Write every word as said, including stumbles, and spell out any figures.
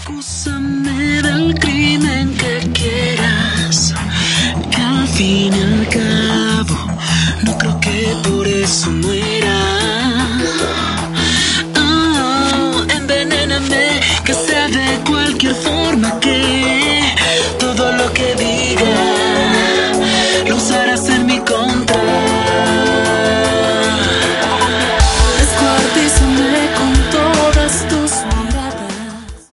Acúsame del crimen que quieras, que al fin y al